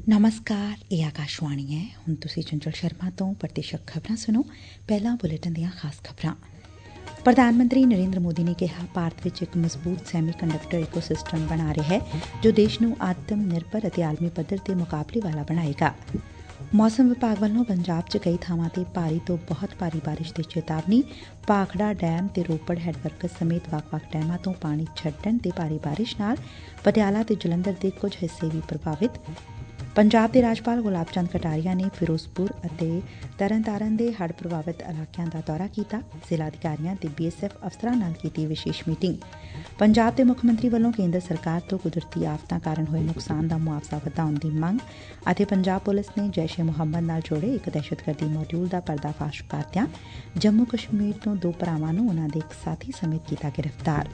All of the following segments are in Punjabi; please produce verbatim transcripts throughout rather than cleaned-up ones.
ਨਮਸਕਾਰ, ਇਹ ਆਕਾਸ਼ਵਾਣੀ ਹੈ। ਹੁਣ ਤੁਸੀਂ ਚੰਚਲ ਸ਼ਰਮਾ ਤੋਂ ਪ੍ਰਤੀਸ਼ਤ ਖਬਰਾਂ ਸੁਣੋ। ਪਹਿਲਾਂ ਬੁਲੇਟਿਨ ਦੀਆਂ ਖਾਸ ਖਬਰਾਂ। ਪ੍ਰਧਾਨ ਮੰਤਰੀ ਨਰੇਂਦਰ ਮੋਦੀ ਨੇ ਕਿਹਾ, ਭਾਰਤ ਵਿੱਚ ਇੱਕ ਮਜ਼ਬੂਤ ਸੈਮੀ ਕੰਡਕਟਰ ਇਕੋ ਸਿਸਟਮ ਬਣਾ ਰਿਹਾ ਹੈ, ਜੋ ਦੇਸ਼ ਨੂੰ ਆਤਮ ਨਿਰਭਰ ਅਤੇ ਆਲਮੀ ਪੱਧਰ ਤੇ ਮੁਕਾਬਲੇ ਵਾਲਾ ਬਣਾਏਗਾ। ਮੌਸਮ ਵਿਭਾਗ ਵੱਲੋਂ ਪੰਜਾਬ 'ਚ ਕਈ ਥਾਵਾਂ ਤੇ ਭਾਰੀ ਤੋਂ ਬਹੁਤ ਭਾਰੀ ਬਾਰਿਸ਼ ਦੀ ਚੇਤਾਵਨੀ। ਭਾਖੜਾ ਡੈਮ ਤੇ ਰੋਪੜ ਹੈਡਵਰਕਸ ਸਮੇਤ ਵੱਖ-ਵੱਖ ਡੈਮਾਂ ਤੋਂ ਪਾਣੀ ਛੱਡਣ ਤੇ ਭਾਰੀ ਬਾਰਿਸ਼ ਨਾਲ ਪਟਿਆਲਾ ਤੇ ਜਲੰਧਰ ਦੇ ਕੁਝ ਹਿੱਸੇ ਵੀ ਪ੍ਰਭਾਵਿਤ। ਪੰਜਾਬ ਦੇ ਰਾਜਪਾਲ ਗੁਲਾਬ ਚੰਦ ਕਟਾਰੀਆ ਨੇ ਫਿਰੋਜ਼ਪੁਰ ਅਤੇ ਤਰਨਤਾਰਨ ਦੇ ਹੜ੍ਹ ਪ੍ਰਭਾਵਿਤ ਇਲਾਕਿਆਂ ਦਾ ਦੌਰਾ ਕੀਤਾ। ਜ਼ਿਲ੍ਹਾ ਅਧਿਕਾਰੀਆਂ ਤੇ ਬੀ ਐਸ ਐਫ ਅਫਸਰਾਂ ਨਾਲ ਕੀਤੀ ਵਿਸ਼ੇਸ਼ ਮੀਟਿੰਗ। ਪੰਜਾਬ ਦੇ ਮੁੱਖ ਮੰਤਰੀ ਵੱਲੋਂ ਕੇਂਦਰ ਸਰਕਾਰ ਤੋਂ ਕੁਦਰਤੀ ਆਫ਼ਤਾਂ ਕਾਰਨ ਹੋਏ ਨੁਕਸਾਨ ਦਾ ਮੁਆਵਜ਼ਾ ਵਧਾਉਣ ਦੀ ਮੰਗ ਅਤੇ ਪੰਜਾਬ ਪੁਲਿਸ ਨੇ ਜੈਸ਼ ਏ ਮੁਹੰਮਦ ਨਾਲ ਜੁੜੇ ਇੱਕ ਦਹਿਸ਼ਤਗਰਦੀ ਮੋਡਿਊਲ ਦਾ ਪਰਦਾਫਾਸ਼ ਕਰਦਿਆਂ ਜੰਮੂ ਕਸ਼ਮੀਰ ਤੋਂ ਦੋ ਭਰਾਵਾਂ ਨੂੰ ਉਨੂਾਂ ਦੇ ਇੱਕ ਸਾਥੀ ਸਮੇਤ ਕੀਤਾ ਗ੍ਰਿਫਤਾਰ।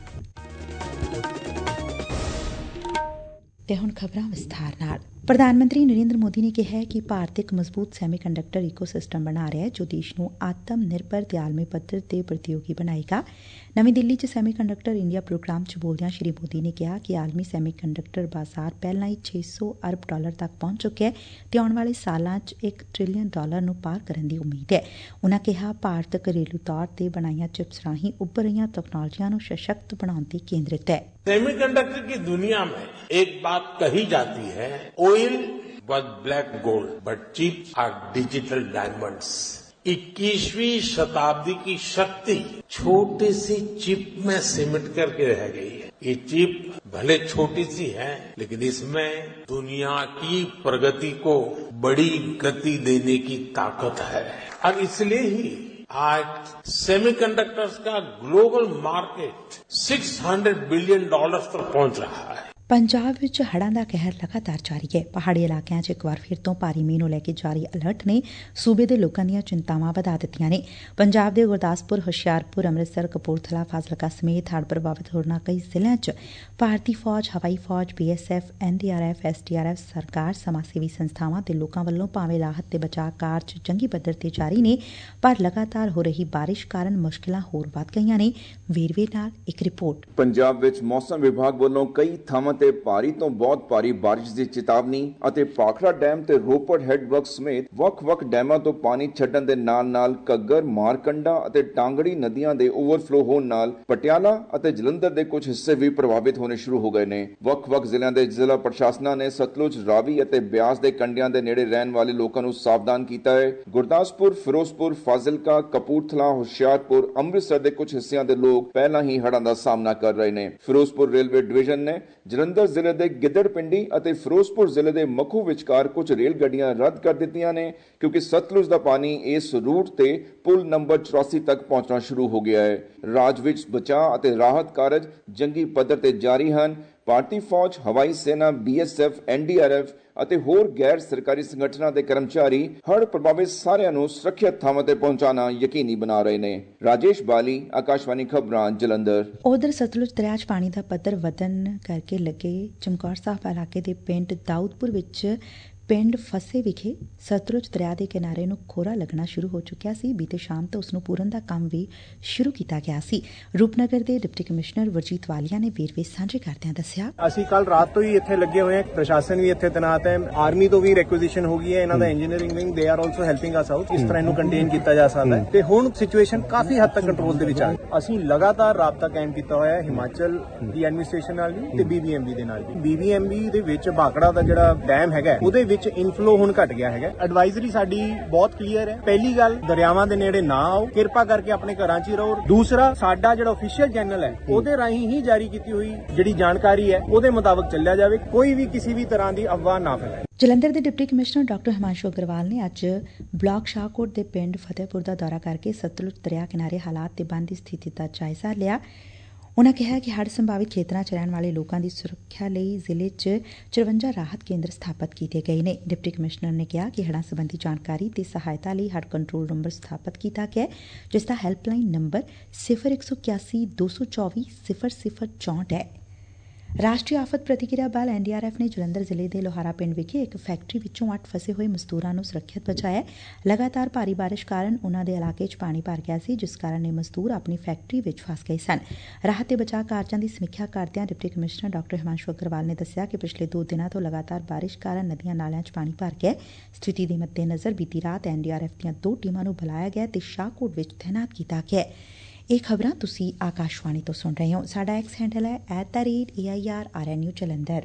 ਤੇ ਹੁਣ ਖਬਰਾਂ ਵਿਸਥਾਰ ਨਾਲ। ਪ੍ਰਧਾਨ ਮੰਤਰੀ ਨਰੇਂਦਰ ਮੋਦੀ ਨੇ ਕਿਹਾ ਕਿ ਭਾਰਤ ਇੱਕ ਮਜ਼ਬੂਤ ਸੈਮੀ ਕੰਡਕਟਰ ਇਕੋ ਸਿਸਟਮ ਬਣਾ ਰਿਹਾ ਹੈ, ਜੋ ਦੇਸ਼ ਨੂੰ ਆਤਮ ਨਿਰਭਰ ਤੇ ਆਲਮੀ ਪੱਧਰ ਤੇ ਪ੍ਰਤੀਯੋਗੀ ਬਣਾਏਗਾ। ਨਵੀਂ ਦਿੱਲੀ 'ਚ ਸੈਮੀ ਕੰਡਕਟਰ ਇੰਡੀਆ ਪ੍ਰੋਗਰਾਮ 'ਚ ਬੋਲਦਿਆਂ ਸ੍ਰੀ ਮੋਦੀ ਨੇ ਕਿਹਾ ਕਿ ਆਲਮੀ ਸੈਮੀ ਕੰਡਕਟਰ ਬਾਜ਼ਾਰ ਪਹਿਲਾਂ ਹੀ ਛੇ ਸੌ ਅਰਬ ਡਾਲਰ ਤੱਕ ਪਹੁੰਚ ਚੁੱਕਿਆ ਤੇ ਆਉਣ ਵਾਲੇ ਸਾਲਾਂ 'ਚ ਇੱਕ ਟ੍ਰਿਲੀਅਨ ਡਾਲਰ ਨੂੰ ਪਾਰ ਕਰਨ ਦੀ ਉਮੀਦ ਹੈ। ਉਨੂਂ ਕਿਹਾ, ਭਾਰਤ ਘਰੇਲੂ ਤੌਰ ਤੇ ਬਣਾਈਆਂ ਚਿਪਸ ਰਾਹੀਂ ਉੱਭਰ ਰਹੀਆਂ ਤਕਨਾਲੋਜੀਆਂ ਨੂੰ ਸਸ਼ਕਤ ਬਣਾਉਣ ਤੇ ਕੇਂਦਰਿਤ ਹੈ। सेमीकंडक्टर की दुनिया में एक बात कही जाती है, oil was black gold but chips are digital diamonds. इक्कीसवीं शताब्दी की शक्ति छोटी सी चिप में सिमट करके रह गई है। ये चिप भले छोटी सी है, लेकिन इसमें दुनिया की प्रगति को बड़ी गति देने की ताकत है और इसलिए ही आज सेमीकंडक्टर्स का ग्लोबल मार्केट छह सौ बिलियन डॉलर्स तक पहुंच रहा है। ਪੰਜਾਬ ਵਿੱਚ ਹੜ੍ਹਾਂ ਦਾ ਕਹਿਰ ਲਗਾਤਾਰ ਜਾਰੀ ਹੈ। ਪਹਾੜੀ ਇਲਾਕਿਆਂ 'ਚ ਇੱਕ ਵਾਰ ਫਿਰ ਤੋਂ ਭਾਰੀ ਮੀਂਹ ਨੂੰ ਲੈ ਕੇ ਜਾਰੀ ਅਲਰਟ ਨੇ ਸੂਬੇ ਦੇ ਲੋਕਾਂ ਦੀਆਂ ਚਿੰਤਾਵਾਂ ਵਧਾ ਦਿੱਤੀਆਂ ਨੇ। ਪੰਜਾਬ ਦੇ ਗੁਰਦਾਸਪੁਰ, ਹੁਸ਼ਿਆਰਪੁਰ, ਅੰਮ੍ਰਿਤਸਰ, ਕਪੂਰਥਲਾ, ਫਾਜ਼ਿਲਕਾ ਸਮੇਤ ਹੜ੍ਹ ਪ੍ਰਭਾਵਿਤ ਹੋਰਨਾਂ ਕਈ ਜ਼ਿਲ੍ਹਿਆਂ 'ਚ ਭਾਰਤੀ ਫੌਜ, ਹਵਾਈ ਫੌਜ, B S F, N D R F, S D R F, ਸਰਕਾਰ, ਸਮਾਜ ਸੇਵੀ ਸੰਸਥਾਵਾਂ ਤੇ ਲੋਕਾਂ ਵੱਲੋਂ ਭਾਵੇਂ ਰਾਹਤ ਤੇ ਬਚਾਅ ਕਾਰਜ ਜੰਗੀ ਪੱਧਰ ਤੇ ਜਾਰੀ ਨੇ, ਪਰ ਲਗਾਤਾਰ ਹੋ ਰਹੀ ਬਾਰਿਸ਼ ਕਾਰਨ ਮੁਸ਼ਕਿਲਾਂ ਹੋਰ ਵੱਧ ਗਈਆਂ ਨੇ। ਵੇਰਵੇ ਨਾਲ ਇੱਕ ਰਿਪੋਰਟ। ਪੰਜਾਬ ਵਿੱਚ ਮੌਸਮ ਵਿਭਾਗ ਵੱਲੋਂ ਕਈ ਥਾਵਾਂ ਤੇ ਭਾਰੀ ਤੋਂ ਬਹੁਤ ਭਾਰੀ ਬਾਰਿਸ਼ ਦੀ ਚੇਤਾਵਨੀ ਅਤੇ ਭਾਖੜਾ ਡੈਮ ਤੇ ਰੋਪੜ ਹੈਡਵਰਕਸ ਸਮੇਤ ਵੱਖ-ਵੱਖ ਡੈਮਾਂ ਤੋਂ ਪਾਣੀ ਛੱਡਣ ਦੇ ਨਾਲ-ਨਾਲ ਘੱਗਰ, ਮਾਰਕੰਡਾ ਅਤੇ ਟਾਂਗੜੀ ਨਦੀਆਂ ਦੇ ਓਵਰਫਲੋ ਹੋਣ ਨਾਲ ਪਟਿਆਲਾ ਅਤੇ ਜਲੰਧਰ ਦੇ ਕੁਝ ਹਿੱਸੇ ਵੀ ਪ੍ਰਭਾਵਿਤ ਹੋਣੇ ਸ਼ੁਰੂ ਹੋ ਗਏ ਨੇ। ਵੱਖ-ਵੱਖ ਜ਼ਿਲ੍ਹਿਆਂ ਦੇ ਜ਼ਿਲ੍ਹਾ ਪ੍ਰਸ਼ਾਸਨਾਂ ਨੇ ਸਤਲੁਜ, ਰਾਵੀ ਅਤੇ ਬਿਆਸ ਦੇ ਕੰਢਿਆਂ ਦੇ ਨੇੜੇ ਰਹਿਣ ਵਾਲੇ ਲੋਕਾਂ ਨੂੰ ਸਾਵਧਾਨ ਕੀਤਾ ਹੈ। ਗੁਰਦਾਸਪੁਰ, ਫਿਰੋਜ਼ਪੁਰ, ਫਾਜ਼ਿਲਕਾ, ਕਪੂਰਥਲਾ, ਹੁਸ਼ਿਆਰਪੁਰ, ਅੰਮ੍ਰਿਤਸਰ ਦੇ ਕੁਝ ਹਿੱਸਿਆਂ ਦੇ ਲੋਕ ਪਹਿਲਾਂ ਹੀ ਹੜ੍ਹਾਂ ਦਾ ਸਾਹਮਣਾ ਕਰ ਰਹੇ ਨੇ। ਫਿਰੋਜ਼ਪੁਰ ਰੇਲਵੇ ਡਿਵੀਜ਼ਨ ਨੇ ਜਲੰਧਰ ਜ਼ਿਲ੍ਹੇ ਦੇ ਗਿੱਦੜ ਪਿੰਡੀ ਅਤੇ ਫਿਰੋਜ਼ਪੁਰ ਜ਼ਿਲ੍ਹੇ ਦੇ ਮਖੂ ਵਿਚਕਾਰ ਕੁਝ ਰੇਲ ਗੱਡੀਆਂ ਰੱਦ ਕਰ ਦਿੱਤੀਆਂ ਨੇ, ਕਿਉਂਕਿ ਸਤਲੁਜ ਦਾ ਪਾਣੀ ਇਸ ਰੂਟ ਤੇ ਪੁਲ ਨੰਬਰ ਚੁਰਾਸੀ ਤੱਕ ਪਹੁੰਚਣਾ ਸ਼ੁਰੂ ਹੋ ਗਿਆ ਹੈ। ਰਾਜ ਵਿੱਚ ਬਚਾਅ ਅਤੇ ਰਾਹਤ ਕਾਰਜ ਜੰਗੀ ਪੱਧਰ ਤੇ ਜਾਰੀ ਹਨ। ਭਾਰਤੀ ਫੌਜ, ਹਵਾਈ ਸੈਨਾ, B S F, N D R F ਅਤੇ ਹੋਰ ਗੈਰ ਸਰਕਾਰੀ ਸੰਗਠਨਾਂ ਦੇ ਕਰਮਚਾਰੀ ਹੜ੍ਹ ਪ੍ਰਭਾਵਿਤ ਸਾਰਿਆਂ ਨੂੰ ਸੁਰੱਖਿਅਤ ਥਾਵਾਂ ਤੇ ਪਹੁੰਚਾਉਣਾ ਯਕੀਨੀ ਬਣਾ ਰਹੇ ਨੇ। ਰਾਜੇਸ਼ ਬਾਲੀ, ਆਕਾਸ਼ਵਾਣੀ ਖਬਰਾਂ, ਜਲੰਧਰ। ਉਧਰ ਸਤਲੁਜ ਦਰਿਆ 'ਚ ਪਾਣੀ ਦਾ ਪੱਧਰ ਵਧਣ ਕਰਕੇ ਲੱਗੇ ਚਮਕੌਰ ਸਾਹਿਬ ਇਲਾਕੇ ਦੇ ਪਿੰਡ ਦਾਊਦਪੁਰ ਵਿੱਚ ਪਿੰਡ ਫਸੇ ਵਿਖੇ ਸਤਲੁਜ ਦਰਿਆ ਦੇ ਕਿਨਾਰੇ ਨੂੰ ਖੋਰਾ ਲੱਗਣਾ ਸ਼ੁਰੂ ਹੋ ਚੁੱਕਿਆ ਸੀ। ਬੀਤੇ ਸ਼ਾਮ ਤੋਂ ਉਸ ਨੂੰ ਪੂਰਨ ਦਾ ਕੰਮ ਵੀ ਸ਼ੁਰੂ ਕੀਤਾ ਗਿਆ ਸੀ। ਰੂਪਨਗਰ ਦੇ ਡਿਪਟੀ ਕਮਿਸ਼ਨਰ ਵਰਜੀਤ ਵਾਲੀਆ ਨੇ ਵੇਰਵੇ ਸਾਂਝੇ ਕਰਦਿਆਂ ਦੱਸਿਆ, ਅਸੀਂ ਕੱਲ ਰਾਤ ਤੋਂ ਹੀ ਇੱਥੇ ਲੱਗੇ ਹੋਏ ਹਾਂ। ਪ੍ਰਸ਼ਾਸਨ ਵੀ ਇੱਥੇ ਤੈਨਾਤ ਹੈ। ਆਰਮੀ ਤੋਂ ਵੀ ਰਿਕੁਇਜ਼ੀਸ਼ਨ ਹੋ ਗਈ ਹੈ। ਇਹਨਾਂ ਦਾ engineering wing they are also helping us out. ਇਸ ਤਰ੍ਹਾਂ ਇਹਨੂੰ ਕੰਟੇਨ ਕੀਤਾ ਜਾ ਸਕਦਾ ਹੈ ਤੇ ਹੁਣ ਸਿਚੁਏਸ਼ਨ ਕਾਫੀ ਹੱਦ ਤੱਕ ਕੰਟਰੋਲ ਦੇ ਵਿੱਚ ਆ ਗਈ। ਅਸੀਂ ਲਗਾਤਾਰ ਰਾਬਤਾ ਕਾਇਮ ਕੀਤਾ ਹੋਇਆ ਹੈ ਹਿਮਾਚਲ ਦੀ ਐਡਮਿਨਿਸਟ੍ਰੇਸ਼ਨ ਨਾਲ ਵੀ ਤੇ ਬੀ ਬੀ ਐਮ ਬੀ ਦੇ ਨਾਲ ਵੀ। ਬੀ ਬੀ ਐਮ ਬੀ ਦੇ ਵਿੱਚ ਭਾਖੜਾ ਦਾ ਜਿਹੜਾ ਡੈਮ ਹੈਗਾ ਉਹਦੇ ਵਿੱਚ ਇਨਫਲੋ ਹੁਣ ਘਟ ਗਿਆ ਹੈਗਾ। ਐਡਵਾਈਜ਼ਰੀ ਸਾਡੀ ਬਹੁਤ ਕਲੀਅਰ ਹੈ। ਪਹਿਲੀ ਗੱਲ, ਦਰਿਆਵਾਂ ਦੇ ਨੇੜੇ ਨਾ ਆਓ, ਕਿਰਪਾ ਕਰਕੇ ਆਪਣੇ ਘਰਾਂ 'ਚ ਹੀ ਰਹੋ। ਦੂਸਰਾ, ਸਾਡਾ ਜਿਹੜਾ ਅਫੀਸ਼ੀਅਲ ਚੈਨਲ ਹੈ ਉਹਦੇ ਰਾਹੀਂ ਹੀ ਜਾਰੀ ਕੀਤੀ ਹੋਈ ਜਿਹੜੀ ਜਾਣਕਾਰੀ ਹੈ ਉਹਦੇ ਮੁਤਾਬਕ ਚੱਲਿਆ ਜਾਵੇ। ਕੋਈ ਵੀ ਕਿਸੇ ਵੀ ਤਰ੍ਹਾਂ ਦੀ ਅਫਵਾਹ ਨਾ ਫੈਲਾਏ। ਜਲੰਧਰ ਦੇ deputy commissioner doctor Himanshu Agarwal ਨੇ ਅੱਜ ਬਲਾਕ ਸ਼ਾਹਕੋਟ ਦੇ ਪਿੰਡ ਫਤਿਹਪੁਰ ਦਾ ਦੌਰਾ ਕਰਕੇ ਸਤਲੁਜ ਦਰਿਆ ਕਿਨਾਰੇ ਹਾਲਾਤ ਤੇ ਬੰਦ ਦੀ ਸਥਿਤੀ ਦਾ ਜਾਇਜ਼ਾ ਲਿਆ। ਉਨੂਂ ਕਿਹਾ ਕਿ ਹੜ੍ਹ ਸੰਭਾਵਿਤ ਖੇਤਰਾਂ 'ਚ ਰਹਿਣ ਵਾਲੇ ਲੋਕਾਂ ਦੀ ਸੁਰੱਖਿਆ ਲਈ ਜ਼ਿਲ੍ਹੇ 'ਚ ਚੁਰੰਜਾ ਰਾਹਤ ਕੇਂਦਰ ਸਥਾਪਿਤ ਕੀਤੇ ਗਏ ਨੇ। ਡਿਪਟੀ ਕਮਿਸ਼ਨਰ ਨੇ ਕਿਹਾ ਕਿ ਹੜ੍ਹਾਂ ਸੰਬੰਧੀ ਜਾਣਕਾਰੀ ਤੇ ਸਹਾਇਤਾ ਲਈ ਹੜ੍ਹ ਕੰਟਰੋਲ ਨੰਬਰ ਸਥਾਪਿਤ ਕੀਤਾ ਗਿਆ, ਜਿਸ ਦਾ ਹੈਲਪਲਾਈਨ ਨੰਬਰ ਸਿਫਰ ਇੱਕ ਸੌ ਇਕਿਆਸੀ ਦੋ ਸੌ ਚੌਵੀ ਸਿਫਰ ਸਿਫਰ ਚੌਂਹਠ ਹੈ। ਰਾਸ਼ਟਰੀ ਆਫਤ ਪ੍ਰਤੀਕਿਰਿਆ ਬਲ ਐਨ ਡੀ ਆਰ ਐਫ ਨੇ ਜਲੰਧਰ ਜ਼ਿਲ੍ਹੇ ਦੇ ਲੋਹਾਰਾ ਪਿੰਡ ਵਿਖੇ ਇੱਕ ਫੈਕਟਰੀ ਵਿੱਚੋਂ ਅੱਠ ਫਸੇ ਹੋਏ ਮਜ਼ਦੂਰਾਂ ਨੂੰ ਸੁਰੱਖਿਅਤ ਬਚਾਇਆ। ਲਗਾਤਾਰ ਭਾਰੀ ਬਾਰਿਸ਼ ਕਾਰਨ ਉਨ੍ਹਾਂ ਦੇ ਇਲਾਕੇ 'ਚ ਪਾਣੀ ਭਰ ਗਿਆ ਸੀ, ਜਿਸ ਕਾਰਨ ਇਹ ਮਜ਼ਦੂਰ ਆਪਣੀ ਫੈਕਟਰੀ ਵਿੱਚ ਫਸ ਗਏ ਸਨ। ਰਾਹਤ ਤੇ ਬਚਾਅ ਕਾਰਜਾਂ ਦੀ ਸਮੀਖਿਆ ਕਰਦਿਆਂ ਡਿਪਟੀ ਕਮਿਸ਼ਨਰ ਡਾ ਹਿਮਾਂਸ਼ੂ ਅਗਰਵਾਲ ਨੇ ਦੱਸਿਆ ਕਿ ਪਿਛਲੇ ਦੋ ਦਿਨਾਂ ਤੋਂ ਲਗਾਤਾਰ ਬਾਰਿਸ਼ ਕਾਰਨ ਨਦੀਆਂ ਨਾਲਿਆਂ 'ਚ ਪਾਣੀ ਭਰ ਗਿਆ। ਸਥਿਤੀ ਦੇ ਮੱਦੇਨਜ਼ਰ ਬੀਤੀ ਰਾਤ ਐਨ ਡੀ ਆਰ ਐਫ ਦੀਆਂ ਦੋ ਟੀਮਾਂ ਨੂੰ ਬੁਲਾਇਆ ਗਿਆ ਤੇ ਸ਼ਾਹਕੋਟ ਵਿੱਚ ਤੈਨਾਤ ਕੀਤਾ ਗਿਆ। ਇਹ ਖਬਰਾਂ ਤੁਸੀਂ ਆਕਾਸ਼ਵਾਣੀ ਤੋਂ ਸੁਣ ਰਹੇ ਹੋ। ਸਾਡਾ ਐਕਸ ਹੈਂਡਲ ਹੈ at the rate A I R R N U Jalandhar.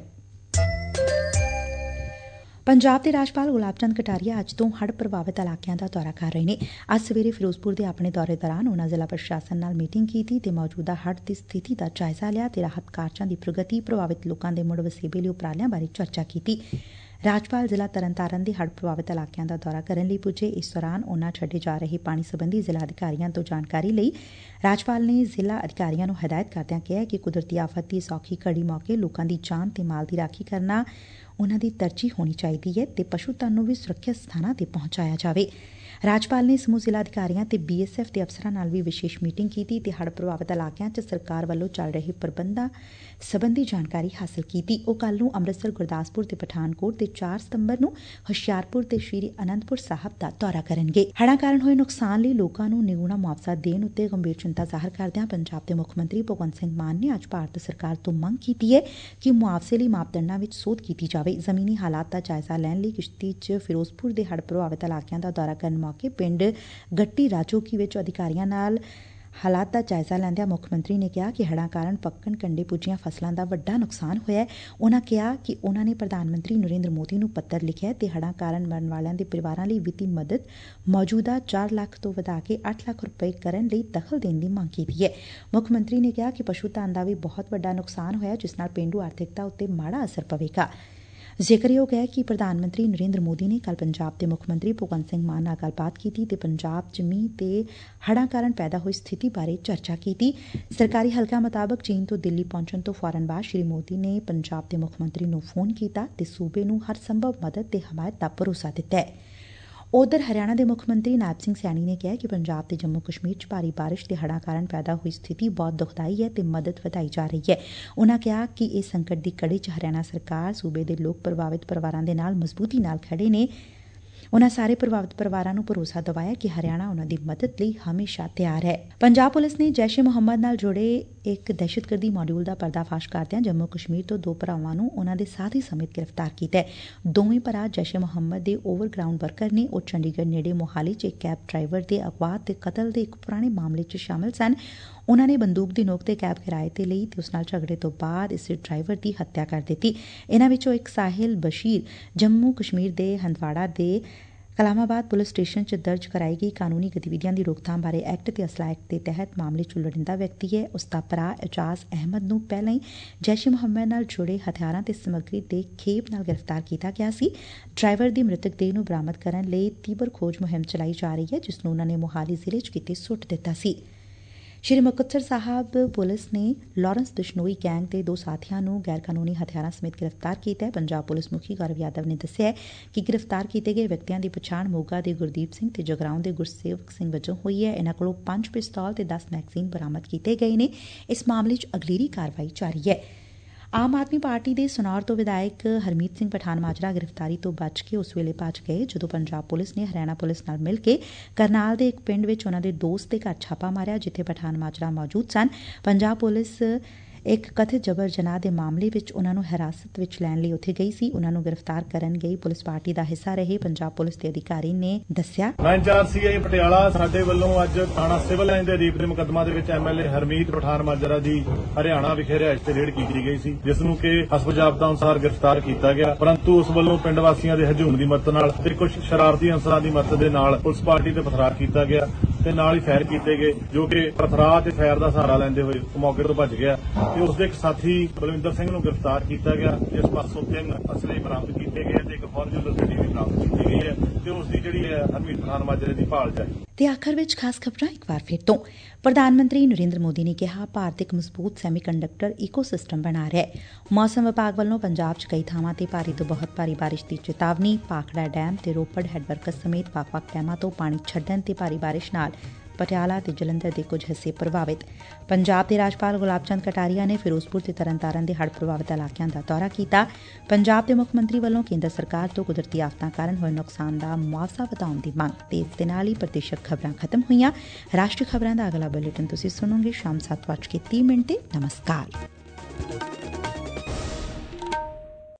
Punjab ਦੇ ਰਾਜਪਾਲ ਗੁਲਾਬ ਚੰਦ ਕਟਾਰੀਆ ਅੱਜ ਤੋਂ ਹੜ੍ਹ ਪ੍ਰਭਾਵਿਤ ਇਲਾਕਿਆਂ ਦਾ ਦੌਰਾ ਕਰ ਰਹੇ ਨੇ। ਅੱਜ ਸਵੇਰੇ ਫਿਰੋਜ਼ਪੁਰ ਦੇ ਆਪਣੇ ਦੌਰੇ ਦੌਰਾਨ ਉਨ੍ਹਾਂ ਜ਼ਿਲ੍ਹਾ ਪ੍ਰਸ਼ਾਸਨ ਨਾਲ ਮੀਟਿੰਗ ਕੀਤੀ ਤੇ ਮੌਜੂਦਾ ਹੜ੍ਹ ਦੀ ਸਥਿਤੀ ਦਾ ਜਾਇਜ਼ਾ ਲਿਆ ਤੇ ਰਾਹਤ ਕਾਰਜਾਂ ਦੀ ਪ੍ਰਗਤੀ, ਪ੍ਰਭਾਵਿਤ ਲੋਕਾਂ ਦੇ ਮੁੜ ਵਸੇਬੇ ਲਈ ਉਪਰਾਲਿਆਂ ਬਾਰੇ ਚਰਚਾ ਕੀਤੀ। ਰਾਜਪਾਲ ਜ਼ਿਲ੍ਹਾ ਤਰਨਤਾਰਨ ਦੇ ਹੜ੍ਹ ਪ੍ਰਭਾਵਿਤ ਇਲਾਕਿਆਂ ਦਾ ਦੌਰਾ ਕਰਨ ਲਈ ਪੁੱਜੇ। ਇਸ ਦੌਰਾਨ ਉਨ੍ਹਾਂ ਛੱਡੇ ਜਾ ਰਹੇ ਪਾਣੀ ਸਬੰਧੀ ਜ਼ਿਲ੍ਹਾ ਅਧਿਕਾਰੀਆਂ ਤੋਂ ਜਾਣਕਾਰੀ ਲਈ ਰਾਜਪਾਲ ਨੇ ਜ਼ਿਲ੍ਹਾ ਅਧਿਕਾਰੀਆਂ ਨੂੰ ਹਦਾਇਤ ਕਰਦਿਆਂ ਕਿਹਾ ਕਿ ਕੁਦਰਤੀ ਆਫ਼ਤ ਦੀ ਸੌਖੀ ਘੜੀ ਮੌਕੇ ਲੋਕਾਂ ਦੀ ਜਾਨ ਤੇ ਮਾਲ ਦੀ ਰਾਖੀ ਕਰਨਾ ਉਨ੍ਹਾਂ ਦੀ ਤਰਜੀਹ ਹੋਣੀ ਚਾਹੀਦੀ ਹੈ ਤੇ ਪਸ਼ੂ ਧਨ ਨੂੰ ਵੀ ਸੁਰੱਖਿਅਤ ਸਥਾਨਾਂ ਤੇ ਪਹੁੰਚਾਇਆ ਜਾਵੇ। ਰਾਜਪਾਲ ਨੇ ਸਮੂਹ ਜ਼ਿਲ੍ਹਾ ਅਧਿਕਾਰੀਆਂ ਤੇ ਬੀ ਐਸ ਐਫ ਦੇ ਅਫਸਰਾਂ ਨਾਲ ਵੀ ਵਿਸ਼ੇਸ਼ ਮੀਟਿੰਗ ਕੀਤੀ ਤੇ ਹੜ੍ਹ ਪ੍ਰਭਾਵਿਤ ਇਲਾਕਿਆਂ 'ਚ ਸਰਕਾਰ ਵੱਲੋਂ ਚੱਲ ਰਹੇ ਪ੍ਰਬੰਧਾਂ ਸਬੰਧੀ ਜਾਣਕਾਰੀ ਹਾਸਲ ਕੀਤੀ। ਉਹ ਕੱਲ੍ਹ ਨੂੰ ਅੰਮ੍ਰਿਤਸਰ, ਗੁਰਦਾਸਪੁਰ ਤੇ ਪਠਾਨਕੋਟ ਤੇ ਚਾਰ ਸਤੰਬਰ ਨੂੰ ਹੁਸ਼ਿਆਰਪੁਰ ਤੇ ਸ੍ਰੀ ਅਨੰਦਪੁਰ ਸਾਹਿਬ ਦਾ ਦੌਰਾ ਕਰਨਗੇ। ਹੜ੍ਹਾਂ ਕਾਰਨ ਹੋਏ ਨੁਕਸਾਨ ਲਈ ਲੋਕਾਂ ਨੂੰ ਨਿਗੂਣਾ ਮੁਆਵਜ਼ਾ ਦੇਣ ਉੱਤੇ ਗੰਭੀਰ ਚਿੰਤਾ ਜ਼ਾਹਰ ਕਰਦਿਆਂ ਪੰਜਾਬ ਦੇ ਮੁੱਖ ਮੰਤਰੀ ਭਗਵੰਤ ਸਿੰਘ ਮਾਨ ਨੇ ਅੱਜ ਭਾਰਤ ਸਰਕਾਰ ਤੋਂ ਮੰਗ ਕੀਤੀ ਹੈ ਕਿ ਮੁਆਵਜ਼ੇ ਲਈ ਮਾਪਦੰਡਾਂ ਵਿੱਚ ਸੋਧ ਕੀਤੀ ਜਾਵੇ। ਜ਼ਮੀਨੀ ਹਾਲਾਤ ਦਾ ਜਾਇਜ਼ਾ ਲੈਣ ਲਈ ਕਿਸ਼ਤੀ 'ਚ ਫਿਰੋਜ਼ਪੁਰ ਦੇ ਹੜ੍ਹ ਪ੍ਰਭਾਵਿਤ ਇਲਾਕਿਆਂ ਦਾ ਦੌਰਾ ਕਰਨ ਮੌਕੇ ਪਿੰਡ ਗੱਟੀ ਰਾਜੋਕੀ ਵਿੱਚ ਅਧਿਕਾਰੀਆਂ ਨਾਲ ਹਾਲਾਤ ਦਾ ਜਾਇਜ਼ਾ ਲੈਂਦਿਆਂ ਮੁੱਖ ਮੰਤਰੀ ਨੇ ਕਿਹਾ ਕਿ ਹੜ੍ਹਾਂ ਕਾਰਨ ਪੱਕਣ ਕੰਢੇ ਪੁੱਜੀਆਂ ਫਸਲਾਂ ਦਾ ਵੱਡਾ ਨੁਕਸਾਨ ਹੋਇਆ ਹੈ। ਉਨ੍ਹਾਂ ਕਿਹਾ ਕਿ ਉਨ੍ਹਾਂ ਨੇ ਪ੍ਰਧਾਨ ਮੰਤਰੀ ਨਰਿੰਦਰ ਮੋਦੀ ਨੂੰ ਪੱਤਰ ਲਿਖਿਆ ਤੇ ਹੜ੍ਹਾਂ ਕਾਰਨ ਮਰਨ ਵਾਲਿਆਂ ਦੇ ਪਰਿਵਾਰਾਂ ਲਈ ਵਿੱਤੀ ਮਦਦ ਮੌਜੂਦਾ ਚਾਰ ਲੱਖ ਤੋਂ ਵਧਾ ਕੇ ਅੱਠ ਲੱਖ ਰੁਪਏ ਕਰਨ ਲਈ ਦਖਲ ਦੇਣ ਦੀ ਮੰਗ ਕੀਤੀ ਹੈ। ਮੁੱਖ ਮੰਤਰੀ ਨੇ ਕਿਹਾ ਕਿ ਪਸ਼ੂ ਧਨ ਦਾ ਵੀ ਬਹੁਤ ਵੱਡਾ ਨੁਕਸਾਨ ਹੋਇਆ, ਜਿਸ ਨਾਲ ਪੇਂਡੂ ਆਰਥਿਕਤਾ ਉੱਤੇ ਮਾੜਾ ਅਸਰ ਪਵੇਗਾ। ਜ਼ਿਕਰਯੋਗ ਹੈ ਕਿ ਪ੍ਰਧਾਨ ਮੰਤਰੀ ਨਰਿੰਦਰ ਮੋਦੀ ਨੇ ਕੱਲ੍ਹ ਪੰਜਾਬ ਦੇ ਮੁੱਖ ਮੰਤਰੀ ਭਗਵੰਤ ਸਿੰਘ ਮਾਨ ਨਾਲ ਗੱਲਬਾਤ ਕੀਤੀ ਤੇ ਪੰਜਾਬ 'ਚ ਮੀਂਹ ਤੇ ਹੜ੍ਹਾਂ ਕਾਰਨ ਪੈਦਾ ਹੋਈ ਸਥਿਤੀ ਬਾਰੇ ਚਰਚਾ ਕੀਤੀ। ਸਰਕਾਰੀ ਹਲਕਿਆਂ ਮੁਤਾਬਕ ਚੀਨ ਤੋਂ ਦਿੱਲੀ ਪਹੁੰਚਣ ਤੋਂ ਫੌਰਨ ਬਾਅਦ ਸ੍ਰੀ ਮੋਦੀ ਨੇ ਪੰਜਾਬ ਦੇ ਮੁੱਖ ਮੰਤਰੀ ਨੂੰ ਫੋਨ ਕੀਤਾ ਤੇ ਸੂਬੇ ਨੂੰ ਹਰ ਸੰਭਵ ਮਦਦ ਤੇ ਹਮਾਇਤ ਦਾ ਭਰੋਸਾ ਦਿੱਤਾ ਹੈ। ਉਧਰ ਹਰਿਆਣਾ ਦੇ ਮੁੱਖ ਮੰਤਰੀ ਨਾਇਬ ਸਿੰਘ ਸੈਣੀ ਨੇ ਕਿਹਾ ਕਿ ਪੰਜਾਬ ਤੇ ਜੰਮੂ ਕਸ਼ਮੀਰ 'ਚ ਭਾਰੀ ਬਾਰਿਸ਼ ਤੇ ਹੜ੍ਹਾਂ ਕਾਰਨ ਪੈਦਾ ਹੋਈ ਸਥਿਤੀ ਬਹੁਤ ਦੁਖਦਾਈ ਹੈ ਤੇ ਮਦਦ ਵਧਾਈ ਜਾ ਰਹੀ ਹੈ। ਉਨ੍ਹਾਂ ਕਿਹਾ ਕਿ ਇਹ ਸੰਕਟ ਦੀ ਕੜੀ 'ਚ ਹਰਿਆਣਾ ਸਰਕਾਰ ਸੂਬੇ ਦੇ ਲੋਕ ਪ੍ਰਭਾਵਿਤ ਪਰਿਵਾਰਾਂ ਦੇ ਨਾਲ ਮਜ਼ਬੂਤੀ ਨਾਲ ਖੜੇ ਨੇ। ਉਨ੍ਹਾਂ ਸਾਰੇ ਪ੍ਰਭਾਵਿਤ ਪਰਿਵਾਰਾਂ ਨੂੰ ਭਰੋਸਾ ਦਿਵਾਇਆ ਕਿ ਹਰਿਆਣਾ ਉਨ੍ਹਾਂ ਦੀ ਮਦਦ ਲਈ ਹਮੇਸ਼ਾ ਤਿਆਰ ਹੈ। ਪੰਜਾਬ ਪੁਲਿਸ ਨੇ ਜੈਸ਼ ਏ ਮੁਹੰਮਦ ਨਾਲ ਜੁੜੇ ਇੱਕ ਦਹਿਸ਼ਤਗਰਦੀ ਮਾਡਿਊਲ ਦਾ ਪਰਦਾਫਾਸ਼ ਕਰਦਿਆਂ ਜੰਮੂ ਕਸ਼ਮੀਰ ਤੋਂ ਦੋ ਭਰਾਵਾਂ ਨੂੰ ਉਨ੍ਹਾਂ ਦੇ ਸਾਥੀ ਸਮੇਤ ਗ੍ਰਿਫਤਾਰ ਕੀਤਾ ਹੈ। ਦੋਵੇਂ ਭਰਾ ਜੈਸ਼ ਏ ਮੁਹੰਮਦ ਦੇ ਓਵਰਗਰਾਊਂਡ ਵਰਕਰ ਨੇ। ਉਹ ਚੰਡੀਗੜ੍ਹ ਨੇੜੇ ਮੋਹਾਲੀ 'ਚ ਇੱਕ ਕੈਬ ਡਰਾਈਵਰ ਦੇ ਅਗਵਾ ਤੇ ਕਤਲ ਦੇ ਇੱਕ ਪੁਰਾਣੇ ਮਾਮਲੇ 'ਚ ਸ਼ਾਮਲ ਸਨ। ਉਨ੍ਹਾਂ ਨੇ ਬੰਦੂਕ ਦੀ ਨੋਕ ਤੇ ਕੈਬ ਕਿਰਾਏ ਤੇ ਲਈ ਤੇ ਉਸ ਨਾਲ ਝਗੜੇ ਤੋਂ ਬਾਅਦ ਇਸ ਡਰਾਈਵਰ ਦੀ ਹੱਤਿਆ ਕਰ ਦਿੱਤੀ। ਇਨ੍ਹਾਂ ਵਿੱਚੋਂ ਇੱਕ ਸਾਹਿਲ ਬਸ਼ੀਰ ਜੰਮੂ ਕਸ਼ਮੀਰ ਦੇ ਹੰਦਵਾੜਾ ਦੇ ਕਲਾਮਾਬਾਦ ਪੁਲਿਸ ਸਟੇਸ਼ਨ 'ਚ ਦਰਜ ਕਰਾਈ ਗਈ ਕਾਨੂੰਨੀ ਗਤੀਵਿਧੀਆਂ ਦੀ ਰੋਕਥਾਮ ਬਾਰੇ ਐਕਟ ਤੇ ਅਸਲਾ ਐਕਟ ਦੇ ਤਹਿਤ ਮਾਮਲੇ 'ਚ ਲੋੜੀਂਦਾ ਵਿਅਕਤੀ ਹੈ। ਉਸ ਦਾ ਭਰਾ ਇਜਾਜ਼ ਅਹਿਮਦ ਨੂੰ ਪਹਿਲਾਂ ਹੀ ਜੈਸ਼ ਏ ਮੁਹੰਮਦ ਨਾਲ ਜੁੜੇ ਹਥਿਆਰਾਂ ਤੇ ਸਮੱਗਰੀ ਦੇ ਖੇਪ ਨਾਲ ਗ੍ਰਿਫਤਾਰ ਕੀਤਾ ਗਿਆ ਸੀ। ਡਰਾਈਵਰ ਦੀ ਮ੍ਰਿਤਕ ਦੇਹ ਨੂੰ ਬਰਾਮਦ ਕਰਨ ਲਈ ਤੀਬਰ ਖੋਜ ਮੁਹਿੰਮ ਚਲਾਈ ਜਾ ਰਹੀ ਹੈ, ਜਿਸ ਨੂੰ ਉਨ੍ਹਾਂ ਨੇ ਮੋਹਾਲੀ ਜ਼ਿਲ੍ਹੇ 'ਚ ਕਿਤੇ ਸੁੱਟ ਦਿੱਤਾ ਸੀ। ਸ਼੍ਰੀ ਮੁਕਤਸਰ ਸਾਹਿਬ ਪੁਲਿਸ ਨੇ ਲਾਰੈਂਸ ਬਿਸ਼ਨੋਈ ਗੈਂਗ ਦੇ ਦੋ ਸਾਥੀਆਂ ਨੂੰ ਗੈਰ ਕਾਨੂੰਨੀ ਹਥਿਆਰਾਂ ਸਮੇਤ ਗ੍ਰਿਫਤਾਰ ਕੀਤਾ ਹੈ। ਪੰਜਾਬ ਪੁਲਿਸ ਮੁਖੀ ਗੌਰਵ ਯਾਦਵ ਨੇ ਦੱਸਿਆ ਕਿ ਗ੍ਰਿਫਤਾਰ ਕੀਤੇ ਗਏ ਵਿਅਕਤੀਆਂ ਦੀ ਪਛਾਣ ਮੋਗਾ ਦੇ ਗੁਰਦੀਪ ਸਿੰਘ ਤੇ ਜਗਰਾਉਂ ਦੇ ਗੁਰਸੇਵਕ ਸਿੰਘ ਵਜੋਂ ਹੋਈ ਹੈ। ਇਨ੍ਹਾਂ ਕੋਲੋਂ ਪੰਜ ਪਿਸਤੌਲ ਤੇ ਦਸ ਮੈਗਜ਼ੀਨ ਬਰਾਮਦ ਕੀਤੇ ਗਏ ਨੇ। ਇਸ ਮਾਮਲੇ 'ਚ ਅਗਲੇਰੀ ਕਾਰਵਾਈ ਜਾਰੀ ਹੈ। ਆਮ ਆਦਮੀ ਪਾਰਟੀ ਦੇ ਸਨੌਰ ਤੋਂ ਵਿਧਾਇਕ ਹਰਮੀਤ ਸਿੰਘ ਪਠਾਨ ਮਾਜਰਾ ਗ੍ਰਿਫਤਾਰੀ ਤੋਂ ਬਚ ਕੇ ਉਸ ਵੇਲੇ ਭੱਜ ਗਏ ਜਦੋਂ ਪੰਜਾਬ ਪੁਲਿਸ ਨੇ ਹਰਿਆਣਾ ਪੁਲਿਸ ਨਾਲ ਮਿਲ ਕੇ ਕਰਨਾਲ ਦੇ ਇੱਕ ਪਿੰਡ ਵਿੱਚ ਉਨ੍ਹਾਂ ਦੇ ਦੋਸਤ ਦੇ ਘਰ ਛਾਪਾ ਮਾਰਿਆ, ਜਿੱਥੇ ਪਠਾਨ ਮਾਜਰਾ ਮੌਜੂਦ ਸਨ। ਪੰਜਾਬ ਪੁਲਿਸ ਇੱਕ ਕਥਿਤ ਜਬਰ ਜਨਾਹ ਦੇ ਮਾਮਲੇ ਵਿੱਚ ਉਨ੍ਹਾਂ ਨੂੰ ਹਿਰਾਸਤ ਵਿੱਚ ਲੈਣ ਲਈ ਉੱਥੇ ਗਈ ਸੀ। ਉਨ੍ਹਾਂ ਨੂੰ ਗ੍ਰਿਫਤਾਰ ਕਰਨ ਗਈ ਪੁਲਿਸ ਪਾਰਟੀ ਦਾ ਹਿੱਸਾ ਰਹੇ ਪੰਜਾਬ ਪੁਲਿਸ ਦੇ ਅਧਿਕਾਰੀ ਨੇ ਦੱਸਿਆ। ਮੈਂ ਇੰਚਾਰਜ ਸੀ ਆਈ ਪਟਿਆਲਾ। ਸਾਡੇ ਵੱਲੋਂ ਅੱਜ ਥਾਣਾ ਸਿਵਲ ਲਾਈਨ ਦੇ ਰੀਪ ਦੇ ਮੁਕੱਦਮਾ ਦੇ ਵਿੱਚ ਐਮਐਲਏ ਹਰਮੀਤ ਪਠਾਨ ਮਾਜਰਾ ਦੀ ਹਰਿਆਣਾ ਵਿਖੇ ਰਿਹਾਇਸ਼ ਤੇ ਰੇਡ ਕੀਤੀ ਗਈ ਸੀ, ਜਿਸ ਨੂੰ ਕਿ ਹਸਬ ਜ਼ਾਬਤਾ ਅਨੁਸਾਰ ਗ੍ਰਿਫਤਾਰ ਕੀਤਾ ਗਿਆ। ਪਰੰਤੂ ਉਸ ਵੱਲੋਂ ਪਿੰਡ ਵਾਸੀਆਂ ਦੇ ਹਜੂਮ ਦੀ ਮਦਦ ਨਾਲ ਤੇ ਕੁਝ ਸ਼ਰਾਰਤੀ ਅਨਸਰਾਂ ਦੀ ਮਦਦ ਦੇ ਨਾਲ ਪੁਲਿਸ ਪਾਰਟੀ ਤੇ ਪਥਰਾਅ ਕੀਤਾ ਗਿਆ ਤੇ ਨਾਲ ਹੀ ਫਾਇਰ ਕੀਤੇ ਗਏ, ਜੋ ਕਿ ਪਥਰਾਅ ਤੇ ਫਾਇਰ ਦਾ ਸਹਾਰਾ ਲੈਂਦੇ ਹੋਏ ਮੌਕੇ ਤੋਂ ਭੱਜ ਗਿਆ ਤੇ ਉਸ ਦੇ ਇੱਕ ਸਾਥੀ ਬਲਵਿੰਦਰ ਸਿੰਘ ਨੂੰ ਗ੍ਰਿਫਤਾਰ ਕੀਤਾ ਗਿਆ। ਇਸ ਪਾਸੋਂ ਤਿੰਨ ਅਸਲੇ ਬਰਾਮਦ ਕੀਤੇ ਗਏ ਤੇ ਇੱਕ ਫੋਰਚੂਨਰ ਗੱਡੀ ਵੀ ਬਰਾਮਦ ਕੀਤੀ ਗਈ ਹੈ ਤੇ ਉਸ ਦੀ ਜਿਹੜੀ ਹੈ ਹਰਮੀਤ ਪਠਾਨ ਮਾਜਰੇ ਦੀ ਭਾਲ ਜਾਰੀ। ਤੇ ਆਖਰ ਵਿੱਚ ਖਾਸ ਖਬਰਾਂ ਇੱਕ ਵਾਰ ਫਿਰ ਤੋਂ। ਪ੍ਰਧਾਨ ਮੰਤਰੀ ਨਰਿੰਦਰ ਮੋਦੀ ਨੇ ਕਿਹਾ ਭਾਰਤ ਇੱਕ ਮਜ਼ਬੂਤ ਸੈਮੀ ਕੰਡਕਟਰ ਈਕੋ ਸਿਸਟਮ ਬਣਾ ਰਿਹਾ ਹੈ। ਮੌਸਮ ਵਿਭਾਗ ਵੱਲੋਂ ਪੰਜਾਬ 'ਚ ਕਈ ਥਾਵਾਂ ਤੇ ਭਾਰੀ ਤੋਂ ਬਹੁਤ ਭਾਰੀ ਬਾਰਿਸ਼ ਦੀ ਚੇਤਾਵਨੀ। ਭਾਖੜਾ ਡੈਮ ਤੇ ਰੋਪੜ ਹੈਡਵਰਕਸ ਸਮੇਤ ਵੱਖ-ਵੱਖ ਡੈਮਾਂ ਤੋਂ ਪਾਣੀ ਛੱਡਣ ਤੇ ਭਾਰੀ ਬਾਰਿਸ਼ ਨਾਲ ਪਟਿਆਲਾ ਤੇ ਜਲੰਧਰ ਦੇ ਕੁਝ ਹਿੱਸੇ ਪ੍ਰਭਾਵਿਤ। ਪੰਜਾਬ ਦੇ ਰਾਜਪਾਲ ਗੁਲਾਬ ਚੰਦ ਕਟਾਰੀਆ ਨੇ ਫਿਰੋਜ਼ਪੁਰ ਤੇ ਤਰਨਤਾਰਨ ਦੇ ਹੜ੍ਹ ਪ੍ਰਭਾਵਿਤ ਇਲਾਕਿਆਂ ਦਾ ਦੌਰਾ ਕੀਤਾ। ਪੰਜਾਬ ਦੇ ਮੁੱਖ ਮੰਤਰੀ ਵੱਲੋਂ ਕੇਂਦਰ ਸਰਕਾਰ ਤੋਂ ਕੁਦਰਤੀ ਆਫ਼ਤਾਂ ਕਾਰਨ ਹੋਏ ਨੁਕਸਾਨ ਦਾ ਮੁਆਵਜ਼ਾ ਵਧਾਉਣ ਦੀ ਮੰਗ। ਤੇ ਇਸ ਦੇ ਨਾਲ ਹੀ ਪ੍ਰਤੀਸ਼ਤ ਖਬਰਾਂ ਖਤਮ ਹੋਈਆਂ। ਰਾਸ਼ਟਰੀ ਖਬਰਾਂ ਦਾ ਅਗਲਾ ਬੁਲੇਟਿਨ ਤੁਸੀਂ ਸੁਣੋਗੇ ਸ਼ਾਮ ਸੱਤ ਵੱਜ ਕੇ ਤੀਹ ਮਿੰਟ ਤੇ। ਨਮਸਕਾਰ।